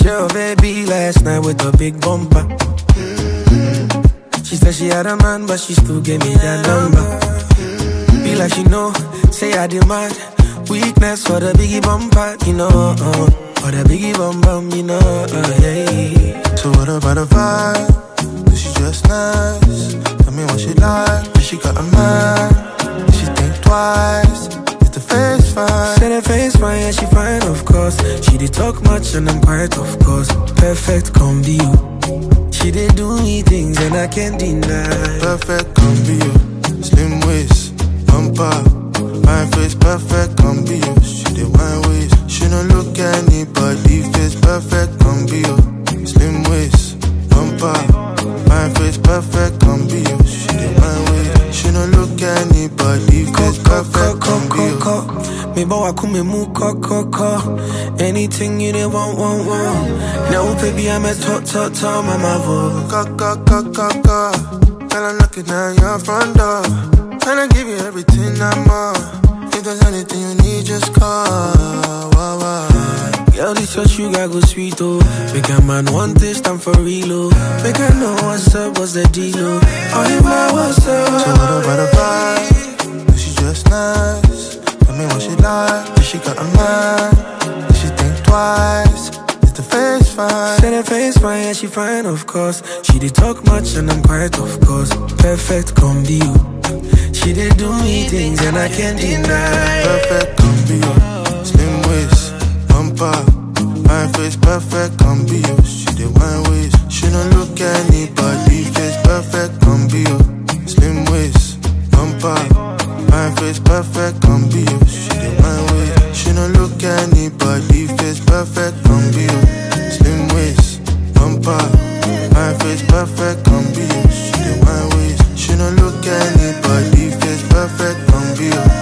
your baby last night with a big bumper. She said she had a man, but she still gave me that number. Be like she know, say I demand weakness for the biggie bumper, you know. For the biggie bum bum, you know. Yeah. So what about the vibe? Is she just nice? Tell me what she like. If she got a man, did she think twice? Is the face fine? Said her face fine, yeah, she fine, of course. She did talk much and I'm quiet, of course. Perfect combi, she did do me things and I can't deny. Perfect combi, slim waist, bumper, fine face, perfect combi. She did wine waist, she don't look anybody face. Perfect combi, slim waist, bumper, fine face, perfect combi. She did wine waist, she don't look anybody face. Perfect combi. Me bow me mu ko. Anything you did want. Now baby I'm a top mama vo. Ka. Girl, I'm knocking at your front door. Tryna give you everything I'm on. If there's anything you need, just call. Wow. Girl, this your sugar go sweet, oh. Make a man want this time for real, oh. Make I know what's up, what's the deal, oh. Oh, you my what's up. So what about the vibe? Is she just nice? Tell me what she like. If she got a man, did she think twice? Is the face fine? Said her face fine, yeah, she fine, of course. She did talk much and I'm quiet, of course. Perfect combi, she did do me things and I can't deny. Perfect combi, slim waist, bumper, fine face, perfect combi. She did wine waist, she don't look anybody face. Perfect combi, slim waist, bumper, fine face, perfect combi. She did wine waist, she don't look anybody face. Perfect combi, slim waist, bumper, fine face, perfect combi. She did wine waist, she don't look anybody face. Perfect combi.